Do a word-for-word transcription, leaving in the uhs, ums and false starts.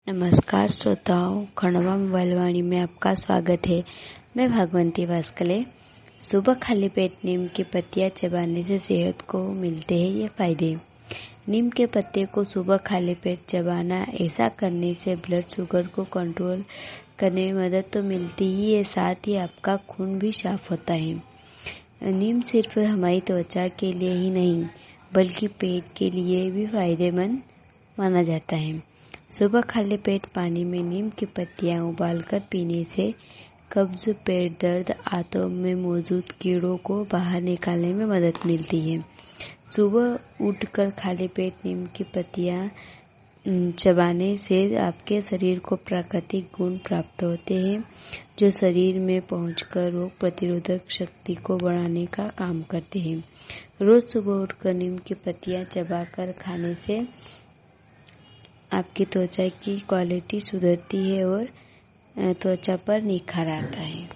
नमस्कार श्रोताओं, खंडवा मोबाइल वाणी में आपका स्वागत है। मैं भागवंती वास्कले। सुबह खाली पेट नीम की पत्तियां चबाने से सेहत को मिलते हैं ये फायदे। नीम के पत्ते को सुबह खाली पेट चबाना, ऐसा करने से ब्लड शुगर को कंट्रोल करने में मदद तो मिलती ही है, साथ ही आपका खून भी साफ होता है। नीम सिर्फ हमारी त्वचा के लिए ही नहीं बल्कि पेट के लिए भी फायदेमंद माना जाता है। सुबह खाली पेट पानी में नीम की पत्तियां उबालकर पीने से कब्ज, पेट दर्द, आंतों में मौजूद कीड़ों को बाहर निकालने में मदद मिलती है। सुबह उठकर खाली पेट नीम की पत्तियां चबाने से आपके शरीर को प्राकृतिक गुण प्राप्त होते हैं, जो शरीर में पहुंचकर रोग प्रतिरोधक शक्ति को बढ़ाने का काम करते हैं। रोज सुबह उठकर नीम की पत्तियां चबाकर खाने से आपकी त्वचा की क्वालिटी सुधरती है और त्वचा पर निखार आता है।